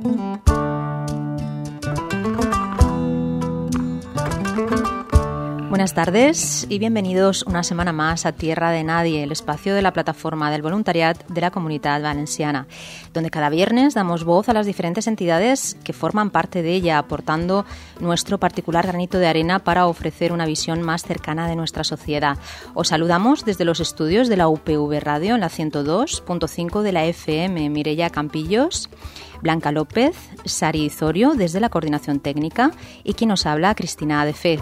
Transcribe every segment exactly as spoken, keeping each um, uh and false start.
Buenas tardes y bienvenidos una semana más a Tierra de Nadie, el espacio de la plataforma del voluntariat de la Comunitat Valenciana, donde cada viernes damos voz a las diferentes entidades que forman parte de ella, aportando nuestro particular granito de arena para ofrecer una visión más cercana de nuestra sociedad. Os saludamos desde los estudios de la U P V Radio en la ciento dos punto cinco de la F M, Mireia Campillos, Blanca López, Sari Izorio desde la Coordinación Técnica y quien nos habla, Cristina Adefez.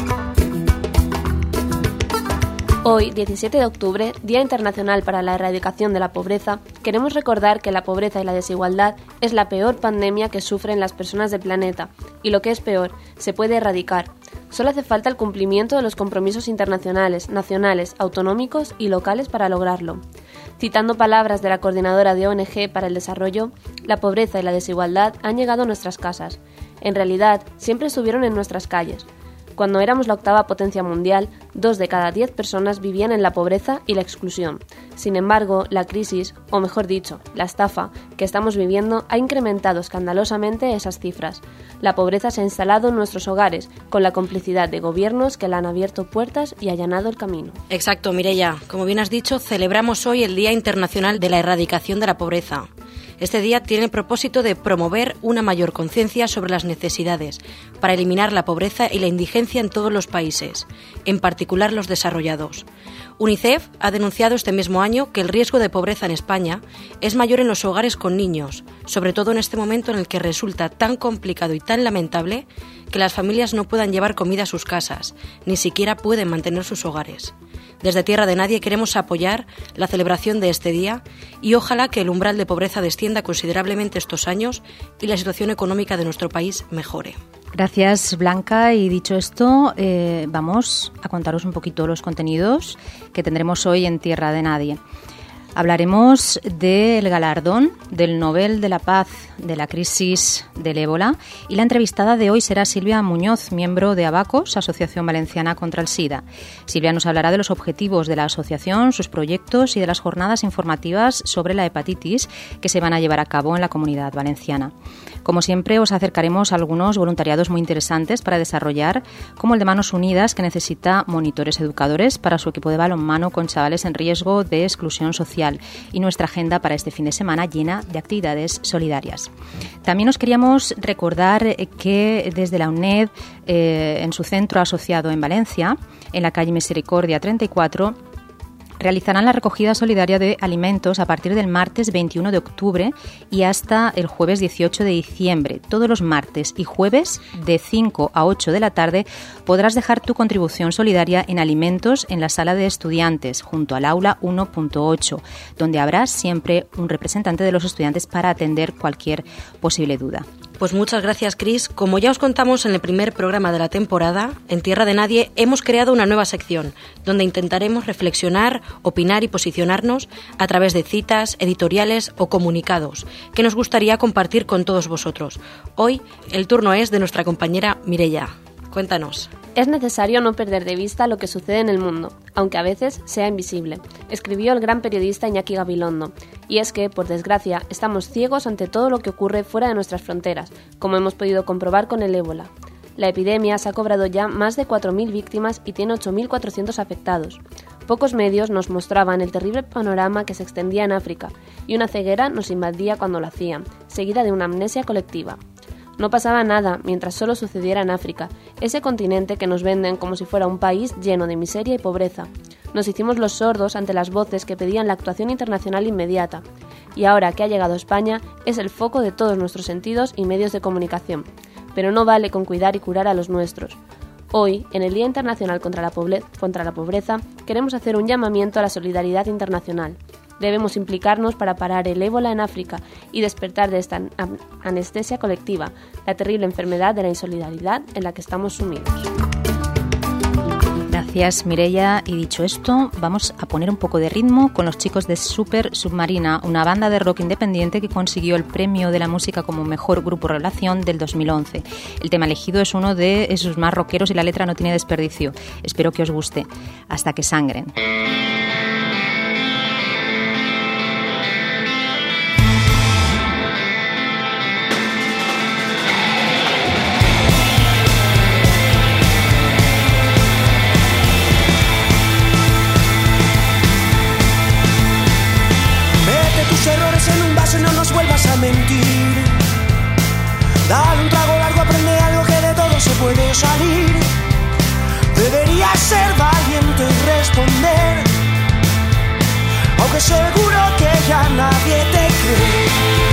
Hoy, diecisiete de octubre, Día Internacional para la Erradicación de la Pobreza, queremos recordar que la pobreza y la desigualdad es la peor pandemia que sufren las personas del planeta y, lo que es peor, se puede erradicar. Solo hace falta el cumplimiento de los compromisos internacionales, nacionales, autonómicos y locales para lograrlo. Citando palabras de la coordinadora de O N G para el Desarrollo, la pobreza y la desigualdad han llegado a nuestras casas. En realidad, siempre estuvieron en nuestras calles. Cuando éramos la octava potencia mundial, dos de cada diez personas vivían en la pobreza y la exclusión. Sin embargo, la crisis, o mejor dicho, la estafa que estamos viviendo ha incrementado escandalosamente esas cifras. La pobreza se ha instalado en nuestros hogares, con la complicidad de gobiernos que le han abierto puertas y allanado el camino. Exacto, Mireia. Como bien has dicho, celebramos hoy el Día Internacional de la Erradicación de la Pobreza. Este día tiene el propósito de promover una mayor conciencia sobre las necesidades para eliminar la pobreza y la indigencia en todos los países, en particular los desarrollados. UNICEF ha denunciado este mismo año que el riesgo de pobreza en España es mayor en los hogares con niños, sobre todo en este momento en el que resulta tan complicado y tan lamentable que las familias no puedan llevar comida a sus casas, ni siquiera pueden mantener sus hogares. Desde Tierra de Nadie queremos apoyar la celebración de este día y ojalá que el umbral de pobreza descienda considerablemente estos años y la situación económica de nuestro país mejore. Gracias, Blanca. Y dicho esto, eh, vamos a contaros un poquito los contenidos que tendremos hoy en Tierra de Nadie. Hablaremos del galardón del Nobel de la Paz de la crisis del ébola y la entrevistada de hoy será Silvia Muñoz, miembro de ABACOS, Asociación Valenciana contra el SIDA. Silvia nos hablará de los objetivos de la asociación, sus proyectos y de las jornadas informativas sobre la hepatitis que se van a llevar a cabo en la Comunidad Valenciana. Como siempre, os acercaremos a algunos voluntariados muy interesantes para desarrollar, como el de Manos Unidas, que necesita monitores educadores para su equipo de balonmano con chavales en riesgo de exclusión social, y nuestra agenda para este fin de semana llena de actividades solidarias. También os queríamos recordar que desde la UNED, eh, en su centro asociado en Valencia, en la calle Misericordia treinta y cuatro, realizarán la recogida solidaria de alimentos a partir del martes veintiuno de octubre y hasta el jueves dieciocho de diciembre. Todos los martes y jueves de cinco a ocho de la tarde podrás dejar tu contribución solidaria en alimentos en la sala de estudiantes junto al aula uno punto ocho, donde habrá siempre un representante de los estudiantes para atender cualquier posible duda. Pues muchas gracias, Cris. Como ya os contamos en el primer programa de la temporada, en Tierra de Nadie hemos creado una nueva sección donde intentaremos reflexionar, opinar y posicionarnos a través de citas, editoriales o comunicados que nos gustaría compartir con todos vosotros. Hoy el turno es de nuestra compañera Mireia. Cuéntanos. Es necesario no perder de vista lo que sucede en el mundo, aunque a veces sea invisible, escribió el gran periodista Iñaki Gabilondo. Y es que, por desgracia, estamos ciegos ante todo lo que ocurre fuera de nuestras fronteras, como hemos podido comprobar con el ébola. La epidemia se ha cobrado ya más de cuatro mil víctimas y tiene ocho mil cuatrocientos afectados. Pocos medios nos mostraban el terrible panorama que se extendía en África, y una ceguera nos invadía cuando lo hacían, seguida de una amnesia colectiva. No pasaba nada mientras solo sucediera en África, ese continente que nos venden como si fuera un país lleno de miseria y pobreza. Nos hicimos los sordos ante las voces que pedían la actuación internacional inmediata. Y ahora que ha llegado a España, es el foco de todos nuestros sentidos y medios de comunicación. Pero no vale con cuidar y curar a los nuestros. Hoy, en el Día Internacional contra la, Pobre- contra la Pobreza, queremos hacer un llamamiento a la solidaridad internacional. Debemos implicarnos para parar el ébola en África y despertar de esta anestesia colectiva, la terrible enfermedad de la insolidaridad en la que estamos sumidos. Gracias, Mireia. Y dicho esto, vamos a poner un poco de ritmo con los chicos de Super Submarina, una banda de rock independiente que consiguió el premio de la música como mejor grupo revelación del dos mil once. El tema elegido es uno de esos más rockeros y la letra no tiene desperdicio. Espero que os guste. Hasta que sangren. salir. Deberías ser valiente y responder, aunque seguro que ya nadie te cree.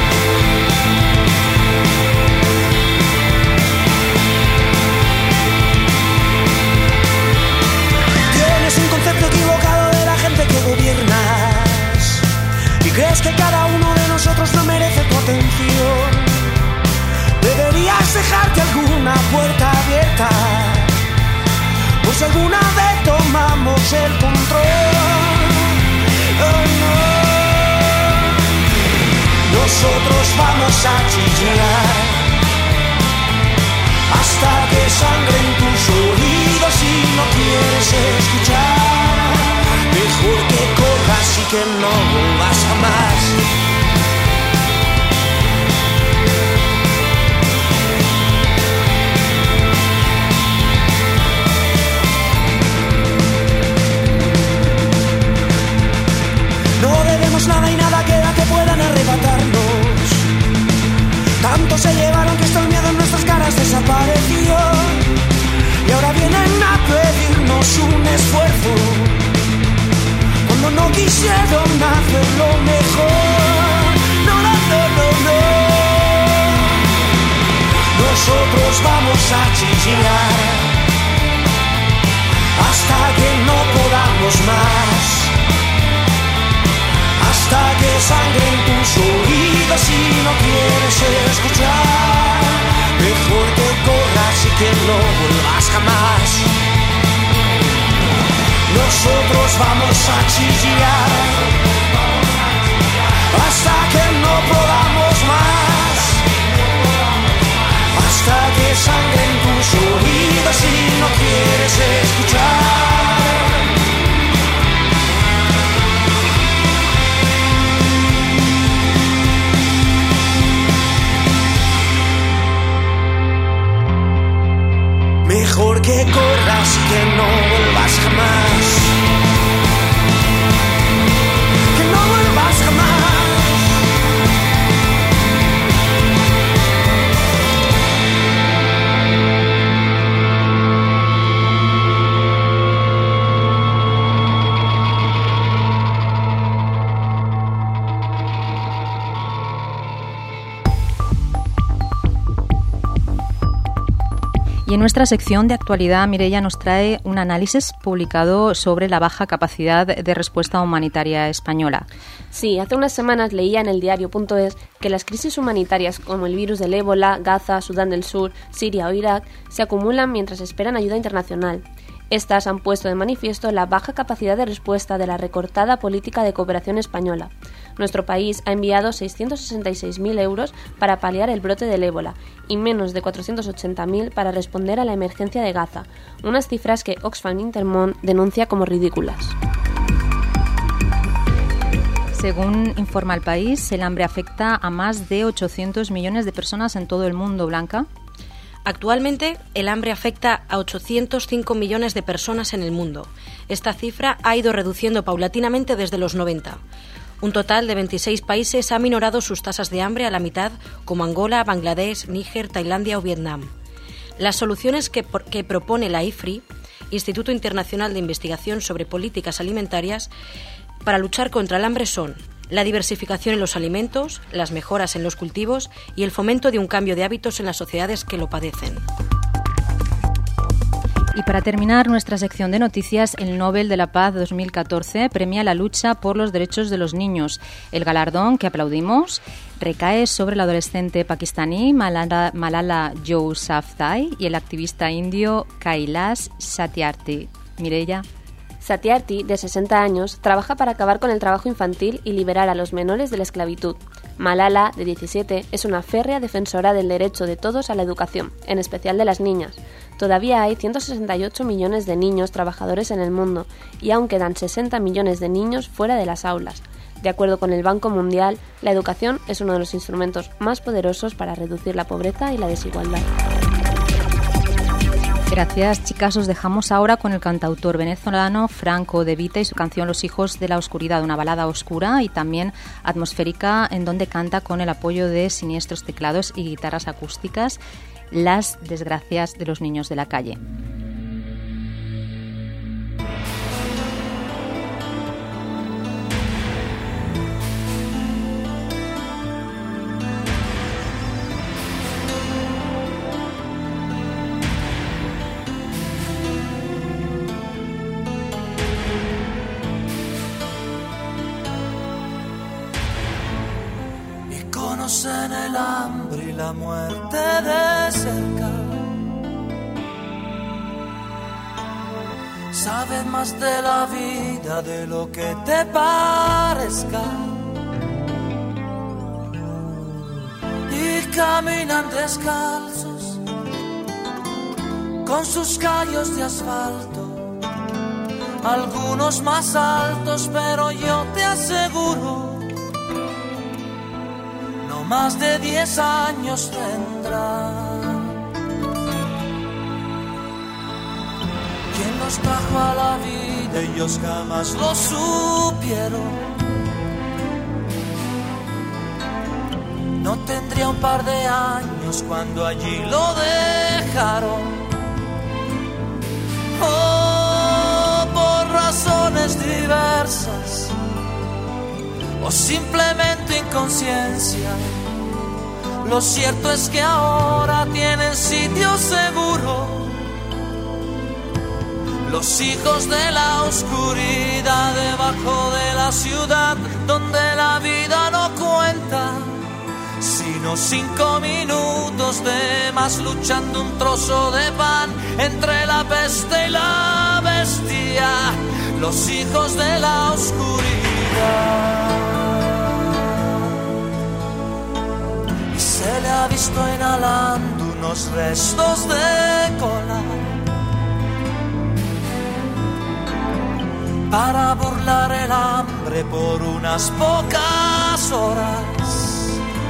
Tienes un concepto equivocado de la gente que gobiernas y crees que cada uno de nosotros no merece tu atención. Deberías dejarte alguna puerta abierta, pues alguna vez tomamos el control. Oh, no. Nosotros vamos a chillar hasta que sangren tus oídos y no quieres escuchar. Mejor que corras y que no vuelvas jamás. No debemos nada y nada queda que puedan arrebatarnos. Tanto se llevaron que hasta el miedo en nuestras caras desapareció. Y ahora vienen a pedirnos un esfuerzo, cuando no quisieron hacerlo mejor. No, no, no, no, no. Nosotros vamos a chillar hasta que no podamos más. Hasta que sangren tus oídos y no quieres escuchar. Mejor que corras y que no vuelvas jamás. Nosotros vamos a chillar hasta que no podamos más. Hasta que sangren tus oídos y no quieres escuchar. Mejor que corras y que no vuelvas jamás. Que no vuelvas jamás. Y en nuestra sección de actualidad, Mireia nos trae un análisis publicado sobre la baja capacidad de respuesta humanitaria española. Sí, hace unas semanas leía en el diario punto es que las crisis humanitarias como el virus del ébola, Gaza, Sudán del Sur, Siria o Irak se acumulan mientras esperan ayuda internacional. Estas han puesto de manifiesto la baja capacidad de respuesta de la recortada política de cooperación española. Nuestro país ha enviado seiscientos sesenta y seis mil euros para paliar el brote del ébola y menos de cuatrocientos ochenta mil para responder a la emergencia de Gaza, unas cifras que Oxfam Intermón denuncia como ridículas. Según informa El País, el hambre afecta a más de ochocientos millones de personas en todo el mundo, Blanca. Actualmente, el hambre afecta a ochocientos cinco millones de personas en el mundo. Esta cifra ha ido reduciendo paulatinamente desde los noventa. Un total de veintiséis países ha minorado sus tasas de hambre a la mitad, como Angola, Bangladesh, Níger, Tailandia o Vietnam. Las soluciones que, por, que propone la I F R I, Instituto Internacional de Investigación sobre Políticas Alimentarias, para luchar contra el hambre son la diversificación en los alimentos, las mejoras en los cultivos y el fomento de un cambio de hábitos en las sociedades que lo padecen. Y para terminar nuestra sección de noticias, el Nobel de la Paz dos mil catorce premia la lucha por los derechos de los niños. El galardón, que aplaudimos, recae sobre el adolescente pakistaní Malala, Malala Yousafzai y el activista indio Kailash Satyarthi. Mireia. Satyarthi, de sesenta años, trabaja para acabar con el trabajo infantil y liberar a los menores de la esclavitud. Malala, de diecisiete, es una férrea defensora del derecho de todos a la educación, en especial de las niñas. Todavía hay ciento sesenta y ocho millones de niños trabajadores en el mundo y aún quedan sesenta millones de niños fuera de las aulas. De acuerdo con el Banco Mundial, la educación es uno de los instrumentos más poderosos para reducir la pobreza y la desigualdad. Gracias, chicas. Os dejamos ahora con el cantautor venezolano Franco De Vita y su canción Los hijos de la oscuridad, una balada oscura y también atmosférica en donde canta con el apoyo de siniestros teclados y guitarras acústicas. las desgracias de los niños de la calle. Conocen el hambre y la muerte de cerca, saben más de la vida de lo que te parezca, y caminan descalzos con sus callos de asfalto, algunos más altos, pero yo te aseguro más de diez años tendrán. ¿Quién los trajo a la vida? Ellos jamás lo supieron. No tendría un par de años cuando allí lo dejaron. Oh, por razones diversas o simplemente inconsciencia, lo cierto es que ahora tienen sitio seguro. Los hijos de la oscuridad debajo de la ciudad, donde la vida no cuenta, sino cinco minutos de más luchando un trozo de pan entre la peste y la bestia. Los hijos de la oscuridad. Se le ha visto inhalando unos restos de cola para burlar el hambre por unas pocas horas.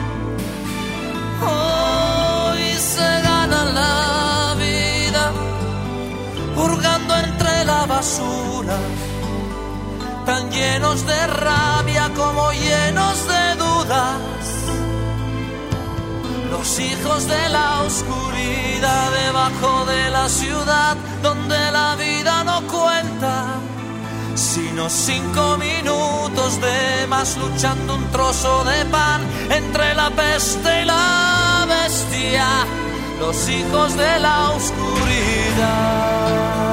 Hoy se gana la vida hurgando entre la basura, tan llenos de rabia como llenos de dudas. Los hijos de la oscuridad debajo de la ciudad, donde la vida no cuenta, sino cinco minutos de más luchando un trozo de pan entre la peste y la bestia. Los hijos de la oscuridad.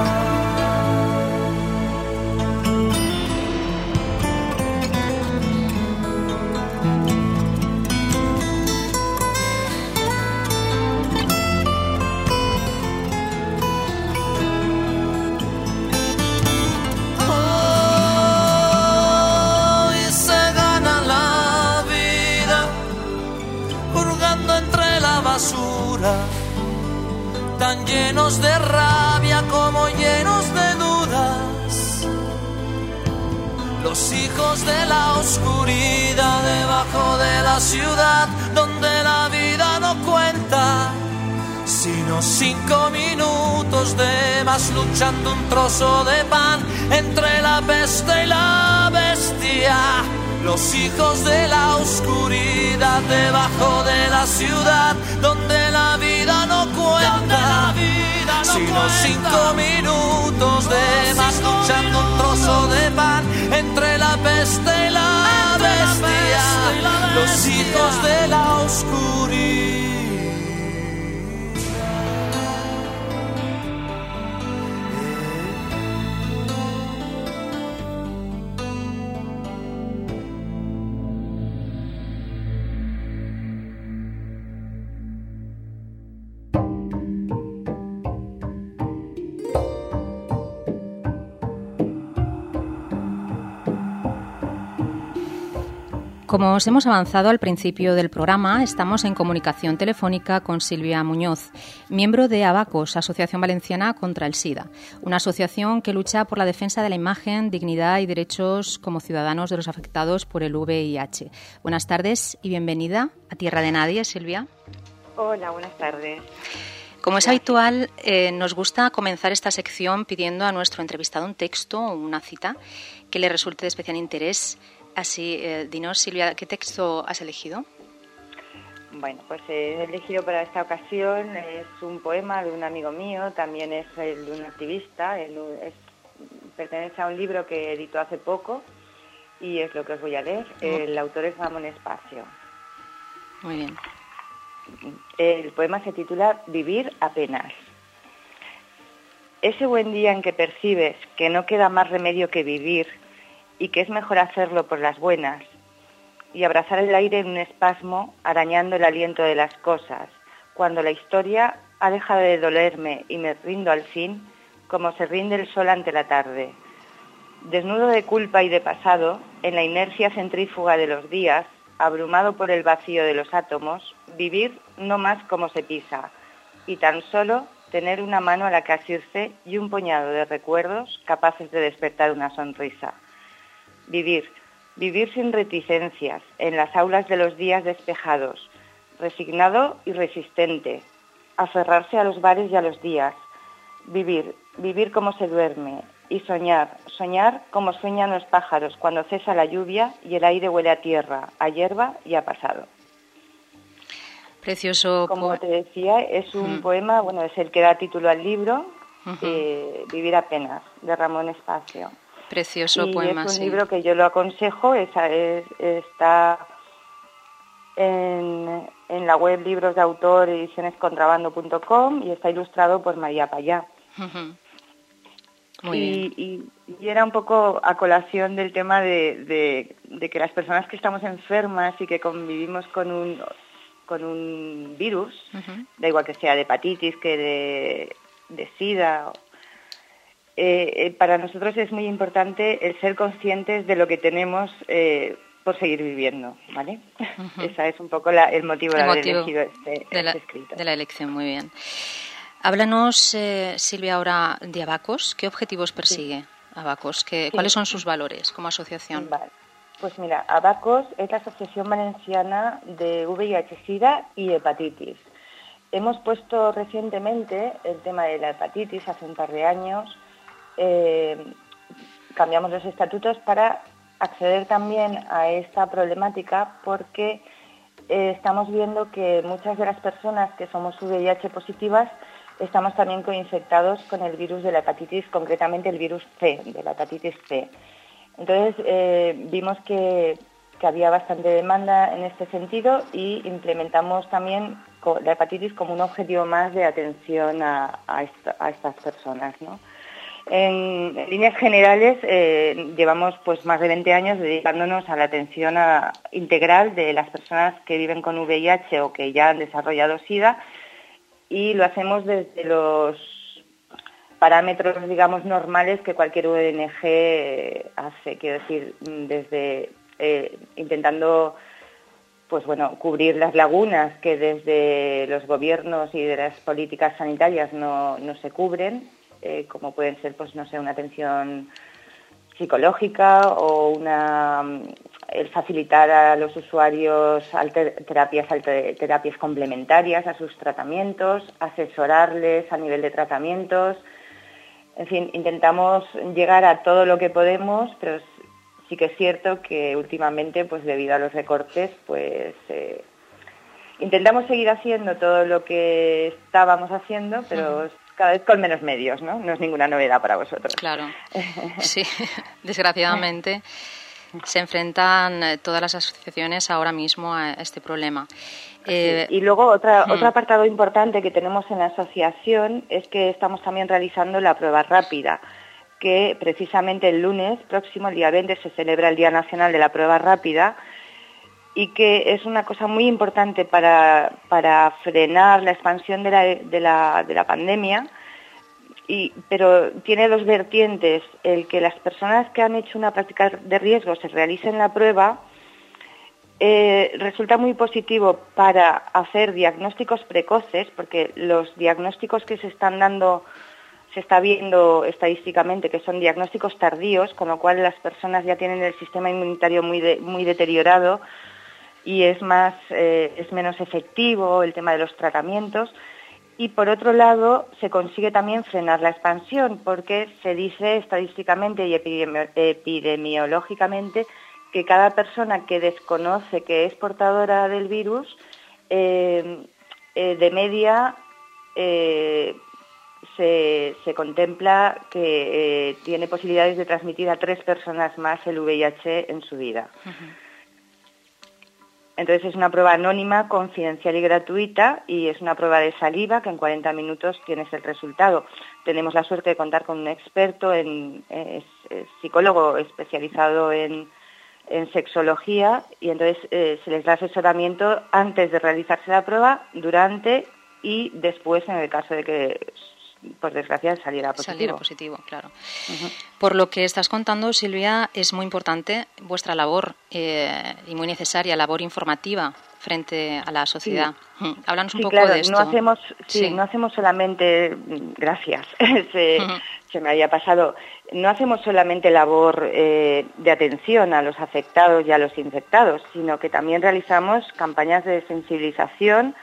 Tan llenos de rabia como llenos de dudas. Los hijos de la oscuridad debajo de la ciudad, donde la vida no cuenta, sino cinco minutos de más luchando un trozo de pan entre la peste y la bestia. Los hijos de la oscuridad debajo de la ciudad, donde la vida no cuenta, vida no sino cuenta. Cinco minutos de más luchando un trozo de pan entre la peste y la bestia. La Los hijos de la oscuridad. Como os hemos avanzado al principio del programa, estamos en comunicación telefónica con Silvia Muñoz, miembro de Abacos, Asociación Valenciana contra el SIDA, una asociación que lucha por la defensa de la imagen, dignidad y derechos como ciudadanos de los afectados por el V I H. Buenas tardes y bienvenida a Tierra de Nadie, Silvia. Hola, buenas tardes. Como es habitual, eh, nos gusta comenzar esta sección pidiendo a nuestro entrevistado un texto o una cita que le resulte de especial interés. Así, eh, dinos, Silvia, ¿qué texto has elegido? Bueno, pues he elegido para esta ocasión, es un poema de un amigo mío, también es el de un activista, el, es, pertenece a un libro que editó hace poco y es lo que os voy a leer. El autor es Ramón Espacio. Muy bien. El poema se titula Vivir apenas. Ese buen día en que percibes que no queda más remedio que vivir y que es mejor hacerlo por las buenas, y abrazar el aire en un espasmo, arañando el aliento de las cosas, cuando la historia ha dejado de dolerme y me rindo al fin, como se rinde el sol ante la tarde. Desnudo de culpa y de pasado, en la inercia centrífuga de los días, abrumado por el vacío de los átomos, vivir no más como se pisa, y tan solo tener una mano a la que asirse y un puñado de recuerdos capaces de despertar una sonrisa. Vivir. Vivir sin reticencias, en las aulas de los días despejados, resignado y resistente, aferrarse a los bares y a los días, vivir, vivir como se duerme, y soñar, soñar como sueñan los pájaros cuando cesa la lluvia y el aire huele a tierra, a hierba y a pasado. Precioso. Como te decía, es un uh-huh. poema, bueno, es el que da título al libro, uh-huh. eh, Vivir apenas, de Ramón Espacio. Precioso y poema, es un sí. libro que yo lo aconsejo, es, es, está en, en la web libros de autor ediciones contrabando punto com y está ilustrado por María Payá. Uh-huh. Muy y, bien. Y, y era un poco a colación del tema de, de, de que las personas que estamos enfermas y que convivimos con un, con un virus, uh-huh. da igual que sea de hepatitis que de, de SIDA, Eh, eh, para nosotros es muy importante el ser conscientes de lo que tenemos eh, por seguir viviendo, ¿vale? Uh-huh. Ese es un poco la, el motivo de haber elegido este, de la, este escrito. De la elección, muy bien. Háblanos, eh, Silvia, ahora de Abacos. ¿Qué objetivos persigue sí. Abacos? ¿Qué, sí. ¿Cuáles son sus valores como asociación? Vale. Pues mira, Abacos es la Asociación Valenciana de V I H, SIDA y Hepatitis. Hemos puesto recientemente el tema de la hepatitis hace un par de años. Eh, cambiamos los estatutos para acceder también a esta problemática porque eh, estamos viendo que muchas de las personas que somos V I H positivas estamos también coinfectados con el virus de la hepatitis, concretamente el virus C, de la hepatitis C. Entonces eh, vimos que, que había bastante demanda en este sentido y implementamos también la hepatitis como un objetivo más de atención a, a, esta, a estas personas, ¿no? En, en líneas generales, eh, llevamos pues más de veinte años dedicándonos a la atención a, integral de las personas que viven con V I H o que ya han desarrollado SIDA y lo hacemos desde los parámetros, digamos, normales que cualquier O N G hace, quiero decir, desde eh, intentando pues bueno, cubrir las lagunas que desde los gobiernos y de las políticas sanitarias no, no se cubren. Eh, como pueden ser, pues no sé, una atención psicológica o una el facilitar a los usuarios alter, terapias, alter, terapias complementarias a sus tratamientos, asesorarles a nivel de tratamientos. En fin, intentamos llegar a todo lo que podemos, pero sí que es cierto que últimamente, pues debido a los recortes, pues eh, intentamos seguir haciendo todo lo que estábamos haciendo, pero... Uh-huh. Cada vez con menos medios, ¿no? No es ninguna novedad para vosotros. Claro, sí, desgraciadamente se enfrentan todas las asociaciones ahora mismo a este problema. Eh, sí. Y luego otra, hmm. otro apartado importante que tenemos en la asociación es que estamos también realizando la prueba rápida, que precisamente el lunes próximo, el día veinte, se celebra el Día Nacional de la Prueba Rápida, y que es una cosa muy importante para, para frenar la expansión de la, de la, de la pandemia, y, pero tiene dos vertientes. El que las personas que han hecho una práctica de riesgo se realicen la prueba eh, resulta muy positivo para hacer diagnósticos precoces, porque los diagnósticos que se están dando, se está viendo estadísticamente que son diagnósticos tardíos, con lo cual las personas ya tienen el sistema inmunitario muy, de, muy deteriorado, y es más eh, es menos efectivo el tema de los tratamientos. Y por otro lado se consigue también frenar la expansión, porque se dice estadísticamente y epidemi- epidemiológicamente que cada persona que desconoce que es portadora del virus eh, eh, de media eh, se, se contempla que eh, tiene posibilidades de transmitir a tres personas más el V I H en su vida. Uh-huh. Entonces es una prueba anónima, confidencial y gratuita, y es una prueba de saliva que en cuarenta minutos tienes el resultado. Tenemos la suerte de contar con un experto, en, es, es psicólogo especializado en, en sexología, y entonces eh, se les da asesoramiento antes de realizarse la prueba, durante y después en el caso de que, por desgracia, saliera positivo. Saliera positivo, claro. Uh-huh. Por lo que estás contando, Silvia, es muy importante vuestra labor eh, y muy necesaria labor informativa frente a la sociedad. Sí. Uh-huh. Háblanos un sí, poco claro, de esto. No hacemos, sí, sí. no hacemos solamente, gracias, se, uh-huh. se me había pasado, no hacemos solamente labor eh, de atención a los afectados y a los infectados, sino que también realizamos campañas de sensibilización.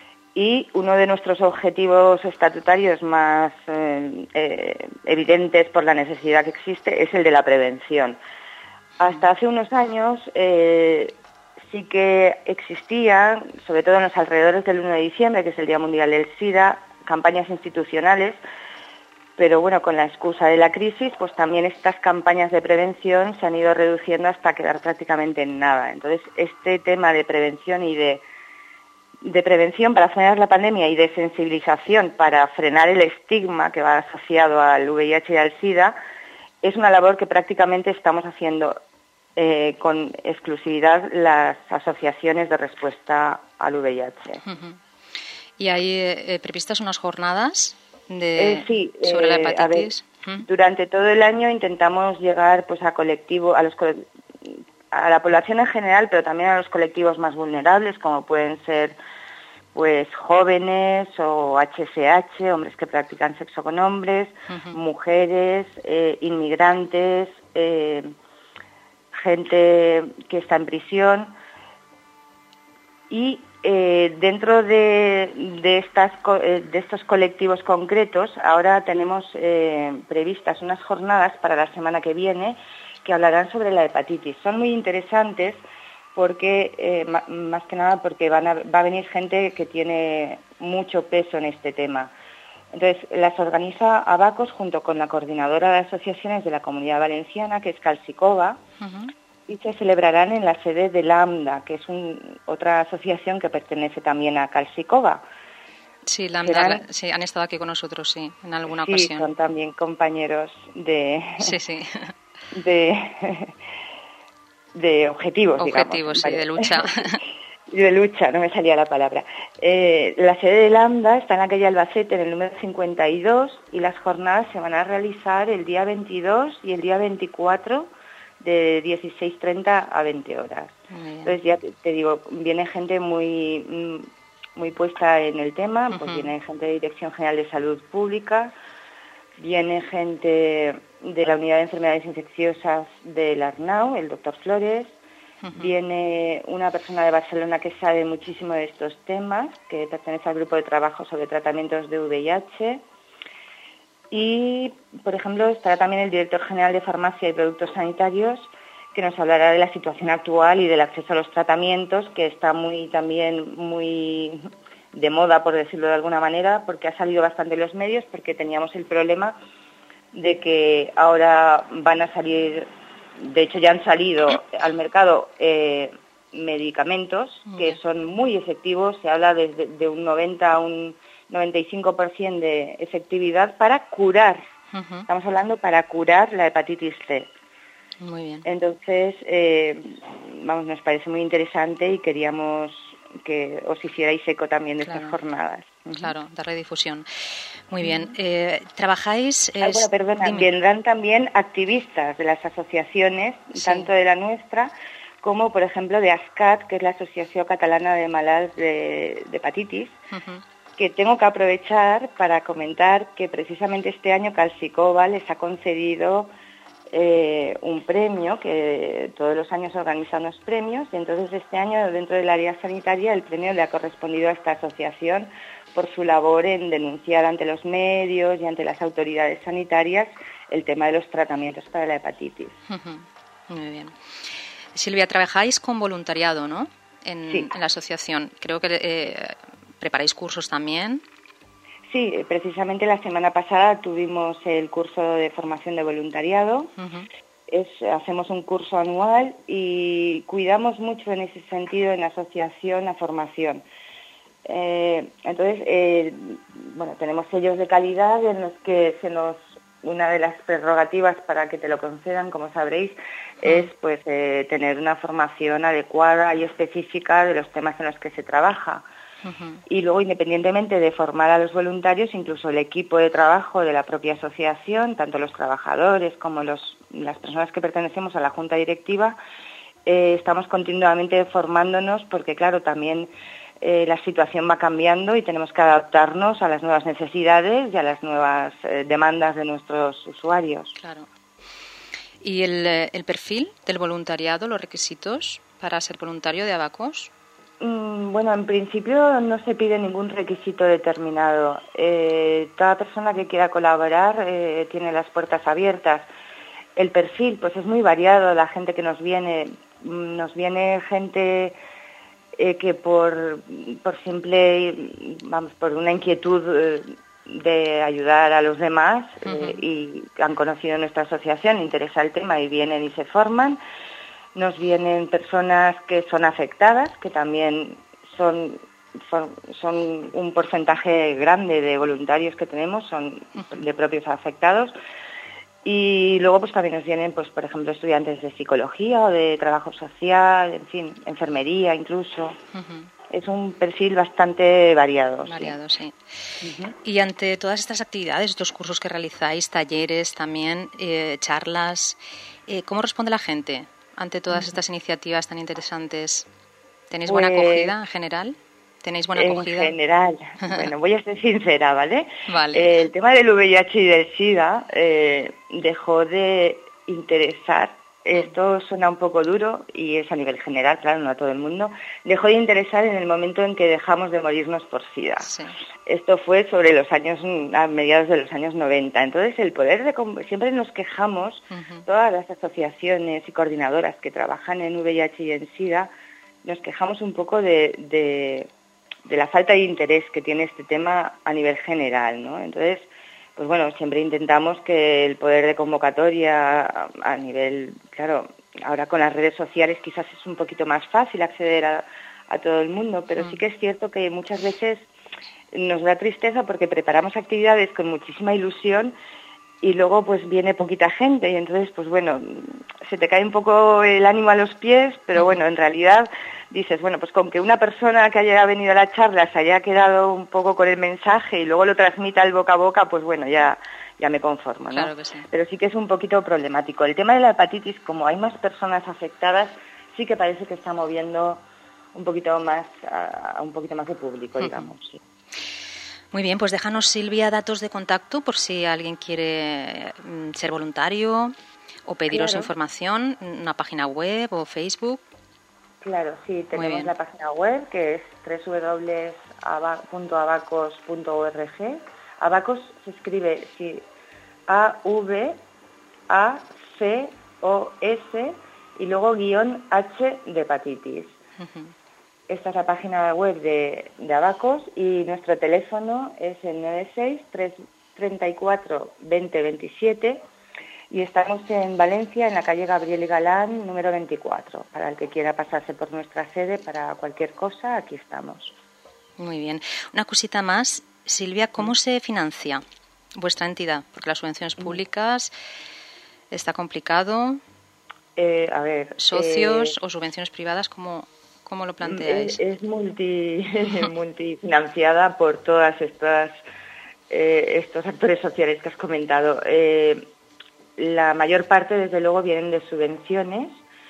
Y uno de nuestros objetivos estatutarios más eh, eh, evidentes por la necesidad que existe es el de la prevención. Hasta hace unos años eh, sí que existían, sobre todo en los alrededores del uno de diciembre, que es el Día Mundial del SIDA, campañas institucionales, pero bueno, con la excusa de la crisis, pues también estas campañas de prevención se han ido reduciendo hasta quedar prácticamente en nada. Entonces, este tema de prevención y de de prevención para frenar la pandemia y de sensibilización para frenar el estigma que va asociado al V I H y al SIDA es una labor que prácticamente estamos haciendo eh, con exclusividad las asociaciones de respuesta al V I H. Uh-huh. ¿Y hay eh, previstas unas jornadas de, eh, sí, sobre eh, la hepatitis? A ver, uh-huh. Durante todo el año intentamos llegar pues a colectivo, a los a la población en general, pero también a los colectivos más vulnerables, como pueden ser pues jóvenes o H S H, hombres que practican sexo con hombres, uh-huh. mujeres, eh, inmigrantes, eh, gente que está en prisión. Y eh, dentro de, de, estas, de estos colectivos concretos, ahora tenemos eh, previstas unas jornadas para la semana que viene que hablarán sobre la hepatitis. Son muy interesantes porque, eh, más que nada, porque van a, va a venir gente que tiene mucho peso en este tema. Entonces, las organiza Abacos junto con la coordinadora de asociaciones de la Comunidad Valenciana, que es Calsicova, uh-huh. y se celebrarán en la sede de Lambda, que es un, otra asociación que pertenece también a Calsicova. Sí, Lambda, Serán, sí, han estado aquí con nosotros, sí, en alguna sí, ocasión. Sí, son también compañeros de... Sí, sí. de, de objetivos, objetivos, digamos, sí, de lucha. De lucha, no me salía la palabra. Eh, la sede de Lambda está en la calle Albacete, en el número cincuenta y dos, y las jornadas se van a realizar el día veintidós y el día veinticuatro, de dieciséis treinta a veinte horas. Entonces, ya te, te digo, viene gente muy, muy puesta en el tema, pues uh-huh. viene gente de Dirección General de Salud Pública, viene gente de la Unidad de Enfermedades Infecciosas del Arnau, el doctor Flores, uh-huh. viene una persona de Barcelona que sabe muchísimo de estos temas, que pertenece al grupo de trabajo sobre tratamientos de V I H, y, por ejemplo, estará también el director general de Farmacia y Productos Sanitarios, que nos hablará de la situación actual y del acceso a los tratamientos, que está muy también muy de moda, por decirlo de alguna manera, porque ha salido bastante en los medios, porque teníamos el problema de que ahora van a salir, de hecho ya han salido al mercado eh, medicamentos que son muy efectivos, se habla desde de un noventa a un noventa y cinco por ciento de efectividad para curar, uh-huh. estamos hablando para curar la hepatitis C. Muy bien. Entonces, eh, vamos, nos parece muy interesante y queríamos que os hicierais eco también de claro. estas jornadas. Uh-huh. Claro, darle difusión. Muy bien. Eh, ¿Trabajáis...? Eh, ah, bueno, perdona, dime. Vendrán también activistas de las asociaciones, sí. tanto de la nuestra como, por ejemplo, de ASCAT, que es la Asociación Catalana de Malalts de, de Hepatitis, uh-huh. que tengo que aprovechar para comentar que precisamente este año Calsicova les ha concedido eh, un premio, que todos los años organizan los premios, y entonces este año dentro del área sanitaria el premio le ha correspondido a esta asociación por su labor en denunciar ante los medios y ante las autoridades sanitarias el tema de los tratamientos para la hepatitis. Uh-huh. Muy bien. Silvia, trabajáis con voluntariado, ¿no? en, Sí. en la asociación. Creo que eh, preparáis cursos también. Sí, precisamente la semana pasada tuvimos el curso de formación de voluntariado. Uh-huh. Es, hacemos un curso anual y cuidamos mucho en ese sentido en la asociación la formación. Eh, entonces, eh, bueno, tenemos sellos de calidad en los que se nos, una de las prerrogativas para que te lo concedan, como sabréis, uh-huh. es pues eh, tener una formación adecuada y específica de los temas en los que se trabaja. Uh-huh. Y luego, independientemente de formar a los voluntarios, incluso el equipo de trabajo de la propia asociación, tanto los trabajadores como los, las personas que pertenecemos a la junta directiva, eh, estamos continuamente formándonos porque, claro, también eh, la situación va cambiando y tenemos que adaptarnos a las nuevas necesidades y a las nuevas eh, demandas de nuestros usuarios. Claro. ¿Y el, el perfil del voluntariado, los requisitos para ser voluntario de Abacos? Bueno, en principio no se pide ningún requisito determinado. Eh, cada persona que quiera colaborar eh, tiene las puertas abiertas. El perfil, pues es muy variado. La gente que nos viene, nos viene gente eh, que por, por simple, vamos, por una inquietud eh, de ayudar a los demás uh-huh. eh, y han conocido nuestra asociación, interesa el tema y vienen y se forman. Nos vienen personas que son afectadas, que también son, son, son un porcentaje grande de voluntarios que tenemos, son de propios afectados. Y luego pues también nos vienen, pues por ejemplo, estudiantes de psicología o de trabajo social, en fin, enfermería incluso. Uh-huh. Es un perfil bastante variado. Variado, sí. sí. Uh-huh. Y ante todas estas actividades, estos cursos que realizáis, talleres también, eh, charlas, eh, ¿cómo responde la gente ante todas estas iniciativas tan interesantes? ¿Tenéis buena pues, acogida en general? ¿Tenéis buena acogida? En general, bueno, voy a ser sincera, ¿vale? Vale. Eh, el tema del V I H y del SIDA eh, dejó de interesar, esto suena un poco duro y es a nivel general, claro, no a todo el mundo, dejó de interesar en el momento en que dejamos de morirnos por SIDA. Sí. Esto fue sobre los años, a mediados de los años noventa. Entonces, el poder de, siempre nos quejamos, uh-huh. todas las asociaciones y coordinadoras que trabajan en V I H y en SIDA, nos quejamos un poco de, de, de la falta de interés que tiene este tema a nivel general, ¿no? Entonces, pues bueno, siempre intentamos que el poder de convocatoria a, a nivel, claro, ahora con las redes sociales quizás es un poquito más fácil acceder a, a todo el mundo, pero uh-huh. sí que es cierto que muchas veces nos da tristeza porque preparamos actividades con muchísima ilusión y luego pues viene poquita gente y entonces pues bueno, se te cae un poco el ánimo a los pies, pero bueno, en realidad dices, bueno, pues con que una persona que haya venido a la charla se haya quedado un poco con el mensaje y luego lo transmita el boca a boca, pues bueno, ya, ya me conformo, ¿no? Claro que sí. Pero sí que es un poquito problemático. El tema de la hepatitis, como hay más personas afectadas, sí que parece que está moviendo un poquito más a, a un poquito más de público, uh-huh. digamos, sí. Muy bien, pues déjanos, Silvia, datos de contacto por si alguien quiere ser voluntario o pediros claro. información, una página web o Facebook. Claro, sí, tenemos la página web que es doble u doble u doble u punto abacos punto org. Abacos se escribe sí, A V A C O S y luego guión H de hepatitis. Uh-huh. Esta es la página web de, de Abacos y nuestro teléfono es el nueve seis, tres tres cuatro, veinte veintisiete y estamos en Valencia, en la calle Gabriel y Galán, número veinticuatro. Para el que quiera pasarse por nuestra sede para cualquier cosa, aquí estamos. Muy bien. Una cosita más, Silvia, ¿cómo se financia vuestra entidad? Porque las subvenciones públicas está complicado. Eh, a ver, ¿Socios eh, o subvenciones privadas, cómo...? ¿Cómo lo planteáis? Es, es multi, multifinanciada por todas estas eh, estos actores sociales que has comentado. Eh, la mayor parte, desde luego, vienen de subvenciones.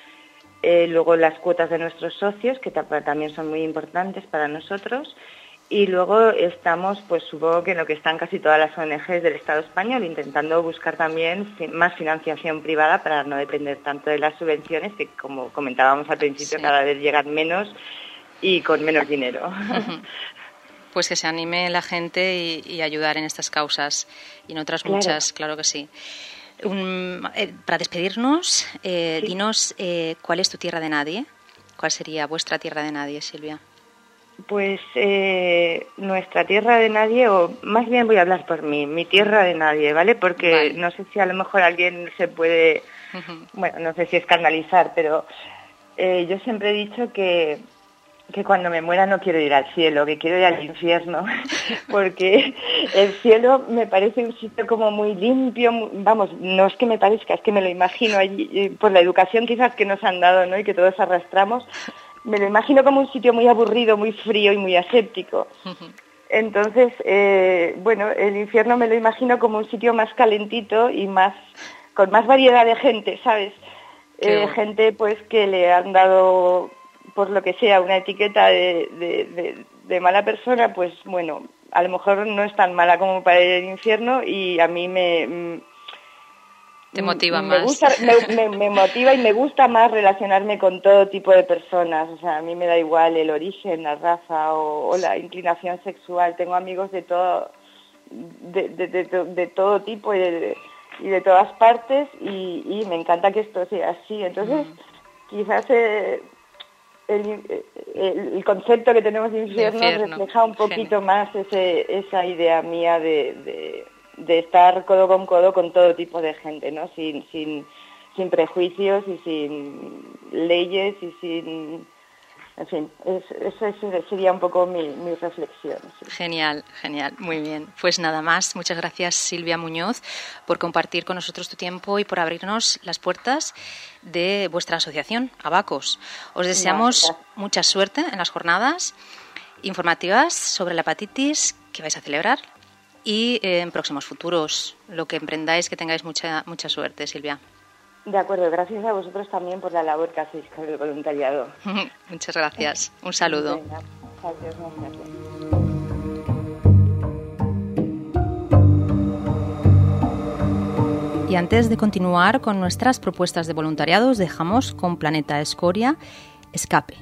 Eh, luego las cuotas de nuestros socios, que también son muy importantes para nosotros. Y luego estamos, pues supongo que en lo que están casi todas las O N Ges del Estado español, intentando buscar también más financiación privada para no depender tanto de las subvenciones, que como comentábamos al principio, sí. cada vez llegan menos y con menos dinero. Uh-huh. Pues que se anime la gente y, y ayudar en estas causas y en otras claro. muchas, claro que sí. Un, eh, para despedirnos, eh, sí. dinos eh, cuál es tu tierra de nadie. ¿Cuál sería vuestra tierra de nadie, Silvia? Pues eh, nuestra tierra de nadie, o más bien voy a hablar por mí, mi tierra de nadie, ¿vale? Porque vale. No sé si a lo mejor alguien se puede, uh-huh. bueno, no sé si escandalizar, pero eh, yo siempre he dicho que, que cuando me muera no quiero ir al cielo, que quiero ir al infierno, porque el cielo me parece un sitio como muy limpio, muy, vamos, no es que me parezca, es que me lo imagino allí, por la educación quizás que nos han dado, ¿no? Y que todos arrastramos. Me lo imagino como un sitio muy aburrido, muy frío y muy aséptico. Entonces, eh, bueno, el infierno me lo imagino como un sitio más calentito y más con más variedad de gente, ¿sabes? Eh, gente pues que le han dado, por lo que sea, una etiqueta de, de, de, de mala persona, pues bueno, a lo mejor no es tan mala como para ir al infierno y a mí me... Te motiva me más. Gusta, me, me, me motiva y me gusta más relacionarme con todo tipo de personas. O sea, a mí me da igual el origen, la raza o, o la inclinación sexual. Tengo amigos de todo, de, de, de, de, de todo tipo y de, y de todas partes y, y me encanta que esto sea así. Entonces, mm. quizás eh, el, el, el concepto que tenemos de infierno, de infierno. refleja un poquito Genial. más ese, esa idea mía de... de de estar codo con codo con todo tipo de gente, ¿no? Sin, sin, sin prejuicios y sin leyes y sin... En fin, eso, eso sería un poco mi, mi reflexión. Sí. Genial, genial, muy bien. Pues nada más, muchas gracias Silvia Muñoz por compartir con nosotros tu tiempo y por abrirnos las puertas de vuestra asociación, Abacos. Os deseamos no, mucha suerte en las jornadas informativas sobre la hepatitis que vais a celebrar. Y eh, en próximos futuros, lo que emprendáis, que tengáis mucha mucha suerte, Silvia. De acuerdo, gracias a vosotros también por la labor que hacéis con el voluntariado. Muchas gracias, un saludo. Venga, adiós, gracias. Y antes de continuar con nuestras propuestas de voluntariado, os dejamos con Planeta Escoria, Escape.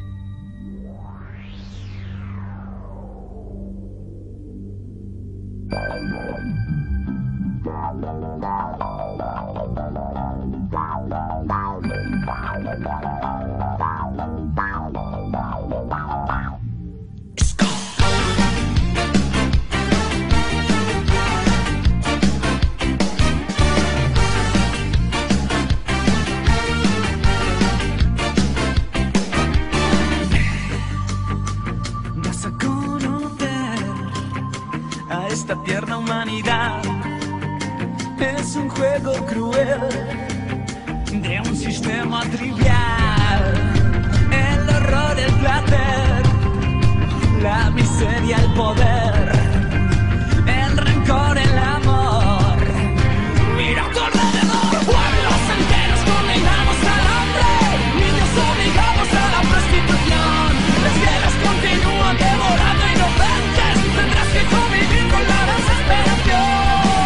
Vas a conocer a esta tierna humanidad. Es un juego cruel de un sistema trivial. El horror, el placer, la miseria, el poder, el rencor, el amor. Mira a tu alrededor, pueblos enteros condenados al hambre, niños obligados a la prostitución. Las guerras continúan devorando inocentes, tendrás que convivir con la desesperación.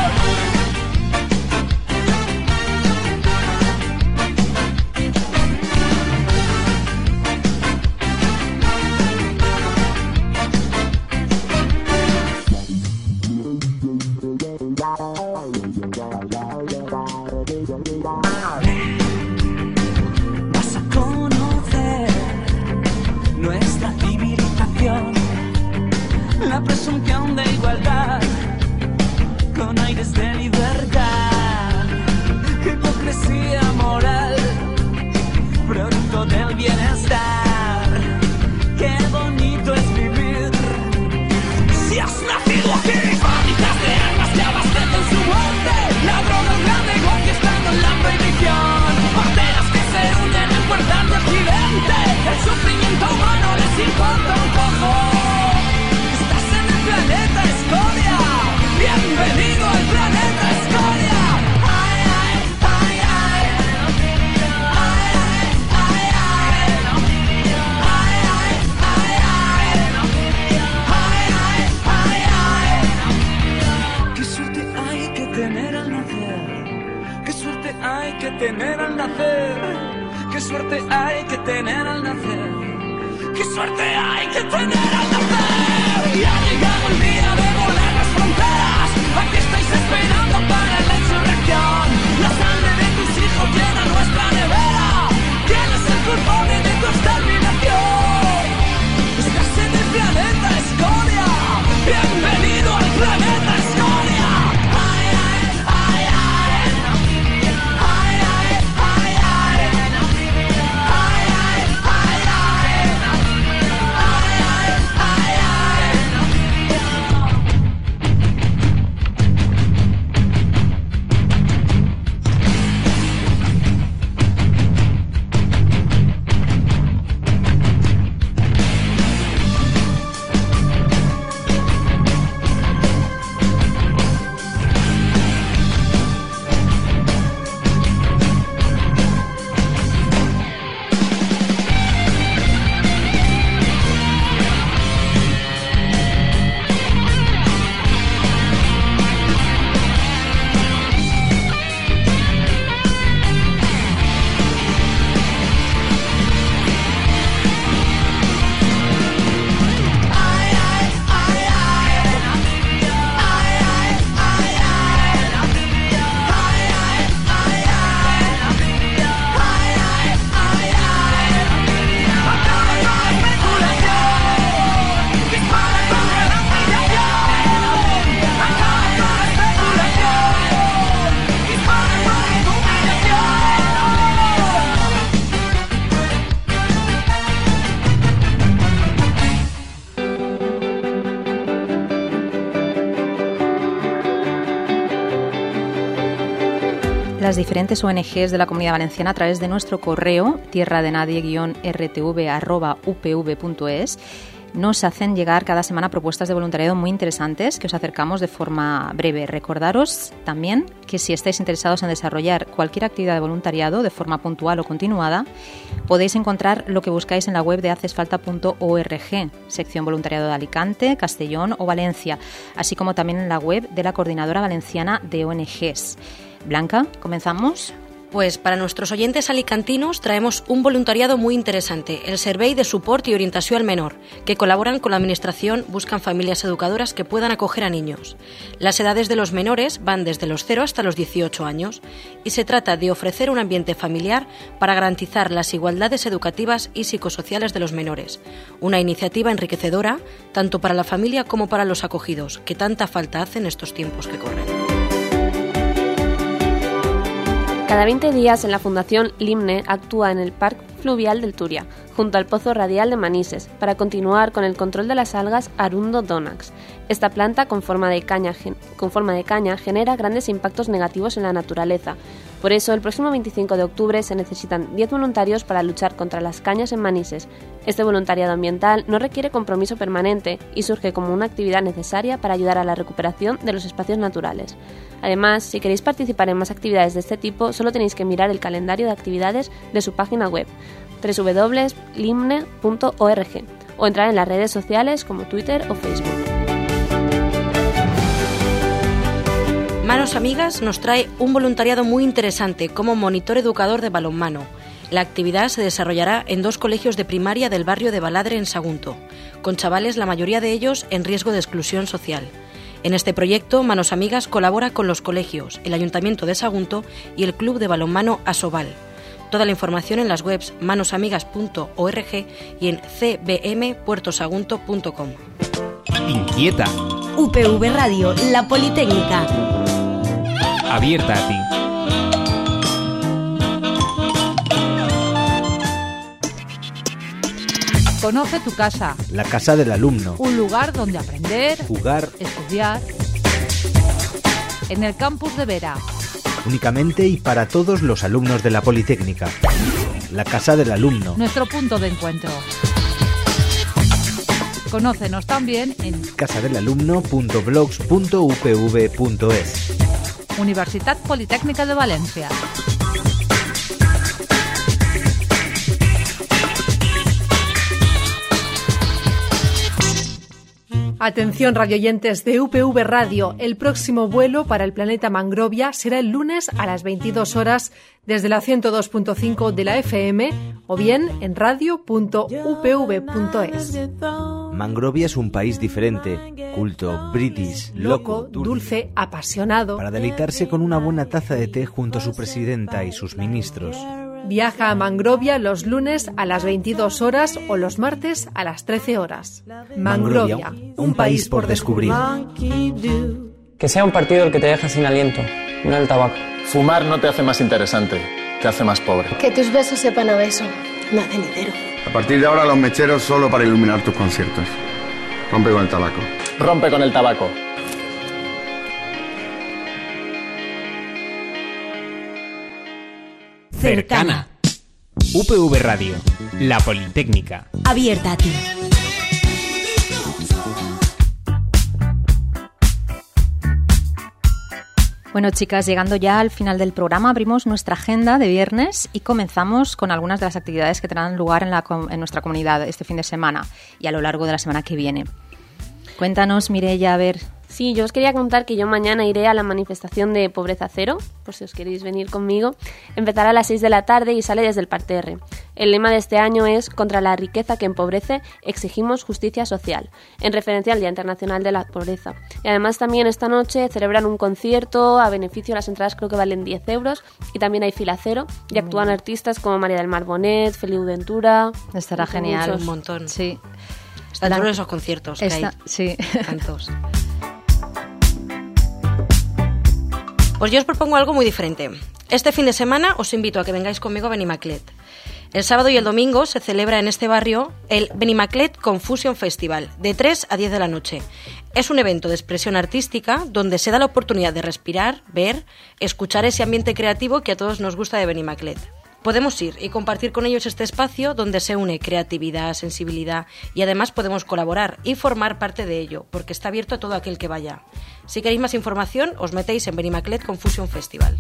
Vas a conocer nuestra civilización, la presunción de igualdad, con aires de libertad, hipocresía moral, producto del bienestar. Qué bonito es vivir si has nacido aquí. Fábricas de armas que abastecen su muerte, la droga, el gran negocio estando en la prohibición, banderas que se hunden en puertas de occidente, el sufrimiento humano les importa un poco. Estás en el planeta Escoria, bienvenido al planeta Escoria. Ay, ay, ay, ay. Ay, ay, ay, ay. Ay, ay, ay, ay. Ay, ay, ay, ay. Qué suerte hay que tener al nacer, qué suerte hay que tener al nacer, qué suerte hay que tener al nacer, qué suerte hay que tener al nacer. Y ha llegado el día de volar las fronteras, aquí estáis esperando para la insurrección. La sangre de tus hijos llena nuestra nevera, ¿quién es el culpable de tu exterminio? Bienvenido al planeta Escoria. Las diferentes O N Ges de la Comunidad Valenciana a través de nuestro correo tierra de nadie guión r t v arroba u p v punto es nos hacen llegar cada semana propuestas de voluntariado muy interesantes que os acercamos de forma breve. Recordaros también que si estáis interesados en desarrollar cualquier actividad de voluntariado de forma puntual o continuada, podéis encontrar lo que buscáis en la web de hacesfalta punto org, sección voluntariado de Alicante, Castellón o Valencia, así como también en la web de la Coordinadora Valenciana de O N Ges. Blanca, ¿comenzamos? Pues para nuestros oyentes alicantinos traemos un voluntariado muy interesante, el Servei de Suport y Orientació al Menor, que colaboran con la Administración, buscan familias educadoras que puedan acoger a niños. Las edades de los menores van desde los cero hasta los dieciocho años y se trata de ofrecer un ambiente familiar para garantizar las igualdades educativas y psicosociales de los menores. Una iniciativa enriquecedora tanto para la familia como para los acogidos, que tanta falta hace en estos tiempos que corren. Cada veinte días en la Fundación Limne actúa en el Parque Fluvial del Turia, junto al Pozo Radial de Manises, para continuar con el control de las algas Arundo donax. Esta planta con forma de caña, con forma de caña genera grandes impactos negativos en la naturaleza. Por eso, el próximo veinticinco de octubre se necesitan diez voluntarios para luchar contra las cañas en Manises. Este voluntariado ambiental no requiere compromiso permanente y surge como una actividad necesaria para ayudar a la recuperación de los espacios naturales. Además, si queréis participar en más actividades de este tipo, solo tenéis que mirar el calendario de actividades de su página web, doble u doble u doble u punto limne punto org, o entrar en las redes sociales como Twitter o Facebook. Manos Amigas nos trae un voluntariado muy interesante como monitor educador de balonmano. La actividad se desarrollará en dos colegios de primaria del barrio de Baladre en Sagunto, con chavales, la mayoría de ellos en riesgo de exclusión social. En este proyecto, Manos Amigas colabora con los colegios, el Ayuntamiento de Sagunto y el Club de Balonmano Asobal. Toda la información en las webs manosamigas punto org y en c b m puerto sagunto punto com. Inquieta. U P V Radio, la Politécnica. Abierta a ti. Conoce tu casa. La casa del alumno. Un lugar donde aprender, jugar, estudiar. En el campus de Vera. Únicamente y para todos los alumnos de la Politécnica. La casa del alumno. Nuestro punto de encuentro. Conócenos también en casadelalumno punto blogs punto u p v punto es. Universitat Politécnica de Valencia. Atención radioyentes de U P V Radio, el próximo vuelo para el planeta Mangrovia será el lunes a las veintidós horas desde la ciento dos punto cinco de la F M o bien en radio punto u p v punto es. Mangrovia es un país diferente, culto, british, loco, dulce, apasionado, para deleitarse con una buena taza de té junto a su presidenta y sus ministros. Viaja a Mangrovia los lunes a las veintidós horas o los martes a las trece horas. Mangrovia, un país por descubrir. Que sea un partido el que te deja sin aliento, no el tabaco. Fumar no te hace más interesante, te hace más pobre. Que tus besos sepan a beso, no a cenitero. A partir de ahora los mecheros solo para iluminar tus conciertos. Rompe con el tabaco. Rompe con el tabaco. Cercana. U P V Radio, la Politécnica. Abierta a ti. Bueno, chicas, llegando ya al final del programa, abrimos nuestra agenda de viernes y comenzamos con algunas de las actividades que tendrán lugar en, la, en nuestra comunidad este fin de semana y a lo largo de la semana que viene. Cuéntanos, Mireia, a ver. Sí, yo os quería contar que yo mañana iré a la manifestación de Pobreza Cero, por si os queréis venir conmigo. Empezará a las seis de la tarde y sale desde el parterre. El lema de este año es «Contra la riqueza que empobrece, exigimos justicia social», en referencia al Día Internacional de la Pobreza. Y además también esta noche celebran un concierto a beneficio, las entradas creo que valen diez euros, y también hay fila cero, y actúan mm. artistas como María del Mar Bonet, Feliu Ventura... Estará genial. Muchos. Un montón. Sí. Están todos esos conciertos Esta, que hay. Sí. Tantos. Pues yo os propongo algo muy diferente. Este fin de semana os invito a que vengáis conmigo a Benimaclet. El sábado y el domingo se celebra en este barrio el Benimaclet Confusion Festival, de tres a diez de la noche. Es un evento de expresión artística donde se da la oportunidad de respirar, ver, escuchar ese ambiente creativo que a todos nos gusta de Benimaclet. Podemos ir y compartir con ellos este espacio donde se une creatividad, sensibilidad y además podemos colaborar y formar parte de ello, porque está abierto a todo aquel que vaya. Si queréis más información, os metéis en Benimaclet Confusion Festival.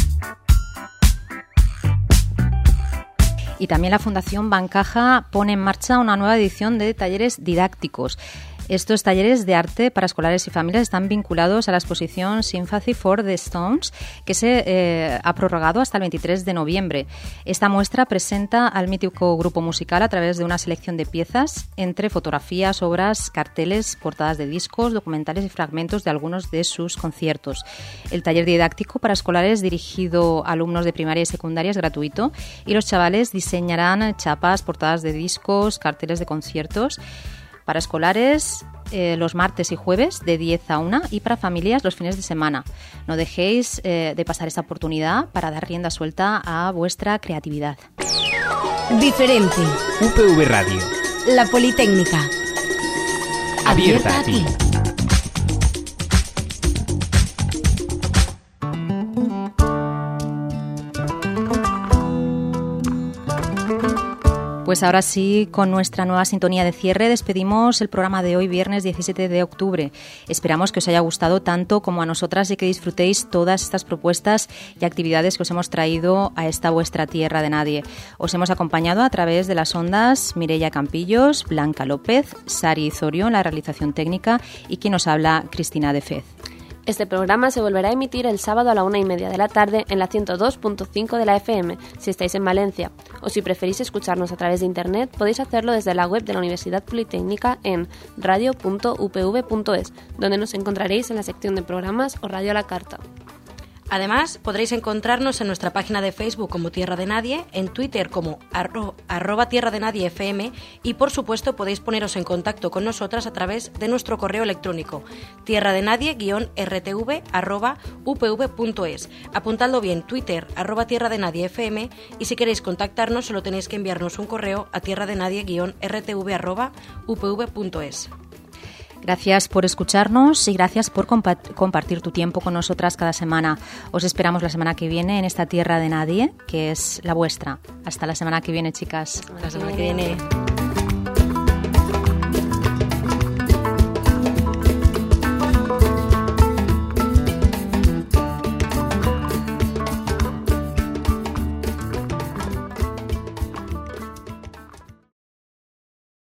Y también la Fundación Bancaja pone en marcha una nueva edición de talleres didácticos. Estos talleres de arte para escolares y familias están vinculados a la exposición Sympathy for the Stones, que se eh, ha prorrogado hasta el veintitrés de noviembre. Esta muestra presenta al mítico grupo musical a través de una selección de piezas entre fotografías, obras, carteles, portadas de discos, documentales y fragmentos de algunos de sus conciertos. El taller didáctico para escolares dirigido a alumnos de primaria y secundaria es gratuito y los chavales diseñarán chapas, portadas de discos, carteles de conciertos. Para escolares eh, los martes y jueves de diez a una y para familias los fines de semana. No dejéis eh, de pasar esta oportunidad para dar rienda suelta a vuestra creatividad. Diferente. U P V Radio. La Politécnica. Abierta a ti. Pues ahora sí, con nuestra nueva sintonía de cierre, despedimos el programa de hoy, viernes diecisiete de octubre. Esperamos que os haya gustado tanto como a nosotras y que disfrutéis todas estas propuestas y actividades que os hemos traído a esta vuestra tierra de nadie. Os hemos acompañado a través de las ondas Mireia Campillos, Blanca López, Sari Zorio en la realización técnica y quien nos habla, Cristina de Fez. Este programa se volverá a emitir el sábado a la una y media de la tarde en la ciento dos punto cinco de la F M, si estáis en Valencia. O si preferís escucharnos a través de internet, podéis hacerlo desde la web de la Universidad Politécnica en radio punto u p v punto es, donde nos encontraréis en la sección de programas o Radio a la Carta. Además, podréis encontrarnos en nuestra página de Facebook como Tierra de Nadie, en Twitter como arro, arroba Tierra de Nadie F M y, por supuesto, podéis poneros en contacto con nosotras a través de nuestro correo electrónico tierradenadie guión r t v arroba u p v punto es. Apuntadlo bien, Twitter arroba Tierra de Nadie F M y si queréis contactarnos solo tenéis que enviarnos un correo a tierradenadie guión r t v arroba u p v punto es. Gracias por escucharnos y gracias por compa- compartir tu tiempo con nosotras cada semana. Os esperamos la semana que viene en esta tierra de nadie, que es la vuestra. Hasta la semana que viene, chicas. La semana que viene.